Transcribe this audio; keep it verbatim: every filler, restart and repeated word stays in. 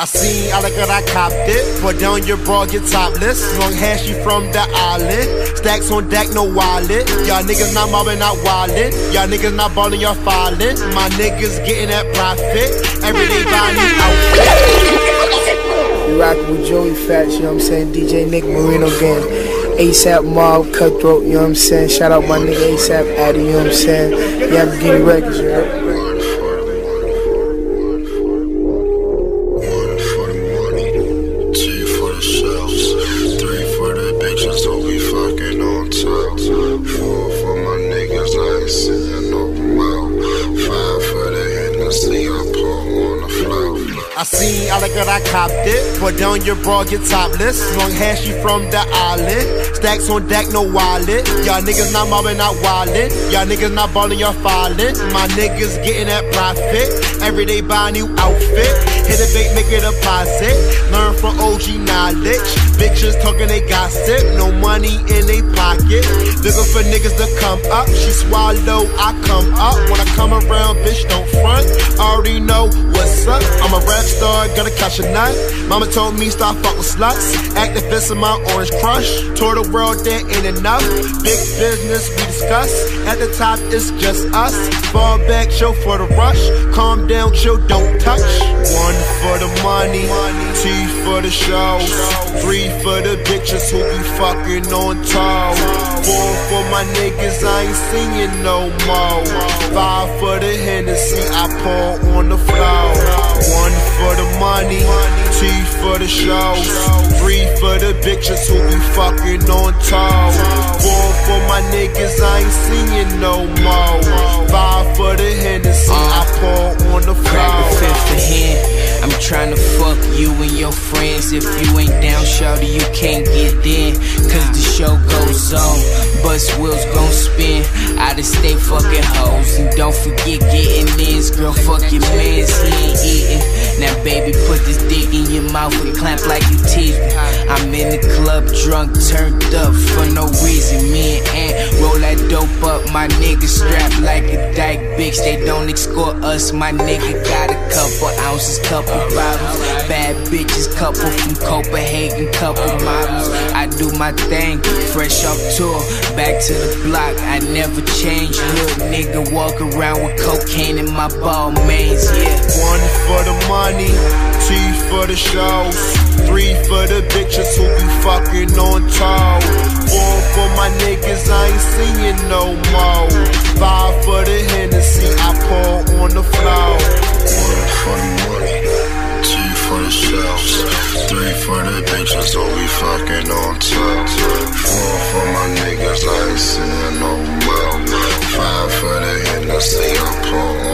I seen I like it, I copped it. Put down your bra, get topless. Long hair, she from the island. Stacks on deck, no wallet. Y'all niggas not mobbing, not wildin'. Y'all niggas not ballin', y'all fallin'. My niggas getting that profit. Every day buying new outfit. You rockin' with Joey Fats, you know what I'm saying? D J Nick Marino Gang. ASAP Mob, Cutthroat, you know what I'm saying? Shout out my nigga ASAP Addy, you know what I'm saying? Yeah, Beginning Records, you know? I seen I like it, I copped it. Put down your bra, get topless. Long hair, she from the island. Stacks on deck, no wallet. Y'all niggas not mobbing, not wildin'. Y'all niggas not ballin', y'all fallin'. My niggas getting that profit. Every day buy a new outfit. Hit a bank, make it a deposit. Learn from O G knowledge. Bitches talking they gossip. No money in they pocket. Looking for niggas to come up. She swallow, I come up. When I come around, bitch, don't front. Already know what's up. I'm a rap star, gotta catch a nut. Mama told me stop fuck with sluts. Activist in my orange crush. Tour the world, there ain't enough. Big business we discuss. At the top, it's just us. Fall back, chill for the rush. Calm down, chill, don't touch. One for the money, two for the shows, three for the bitches who be fucking on toes, four for my niggas I ain't singing no more, five for the Hennessy I pour on the floor. One for the money, two for the shows, three for the bitches who be fucking on toes, four for my niggas I ain't singing no more, five for the Hennessy I pour on the floor. Crack the fifth of hand. I'm tryna fuck you and your friends. If you ain't down, shawty, you can't get in. Cause the show goes on, bus wheels gon' spin. Out of state fucking hoes. And don't forget getting ins. Girl, fuck your mans, he ain't eating. Now baby, put this dick in your mouth and clamp like you tease me. I'm in the club, drunk, turned up for no reason. Me and Ant roll that dope up. My nigga strapped like a dyke bitch. They don't escort us. My nigga got a couple ounces, couple bottles. Bad bitches, couple from Copenhagen, couple models. I do my thing, fresh off tour, back to the block. I never change. Little nigga walk around with cocaine in my ball mains, yeah. One for the money, two for the shows, three for the bitches who be fucking on toes, four for my niggas I ain't singing no more, five for the Hennessy I pour on the floor. One for the money, two for the shows, three for the bitches who be fucking on toes, four for my niggas I ain't singing no more, five for the Hennessy I pour on